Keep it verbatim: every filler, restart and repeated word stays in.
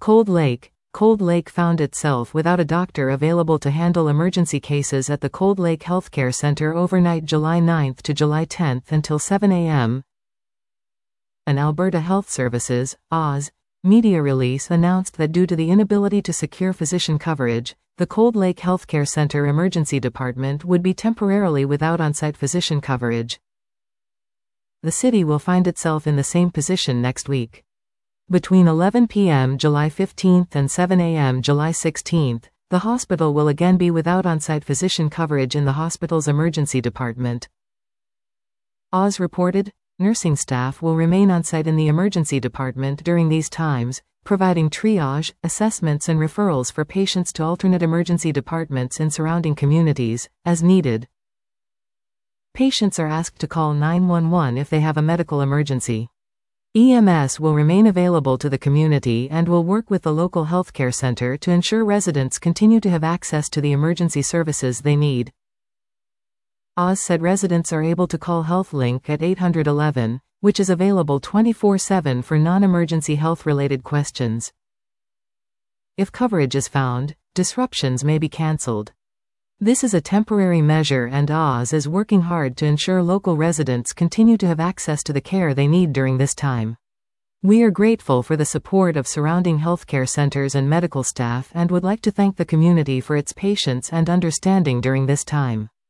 Cold Lake. Cold Lake found itself without a doctor available to handle emergency cases at the Cold Lake Healthcare Center overnight July ninth to July tenth until seven a m An Alberta Health Services, A S, media release announced that due to the inability to secure physician coverage, the Cold Lake Healthcare Center Emergency Department would be temporarily without on-site physician coverage. The city will find itself in the same position next week. Between eleven p m July fifteenth and seven a m July sixteenth, the hospital will again be without on-site physician coverage in the hospital's emergency department. A S reported, nursing staff will remain on-site in the emergency department during these times, providing triage, assessments and referrals for patients to alternate emergency departments in surrounding communities, as needed. Patients are asked to call nine one one if they have a medical emergency. E M S will remain available to the community and will work with the local healthcare center to ensure residents continue to have access to the emergency services they need. A S said residents are able to call HealthLink at eight one one, which is available twenty-four seven for non-emergency health-related questions. If coverage is found, disruptions may be cancelled. This is a temporary measure and A S is working hard to ensure local residents continue to have access to the care they need during this time. We are grateful for the support of surrounding healthcare centers and medical staff and would like to thank the community for its patience and understanding during this time.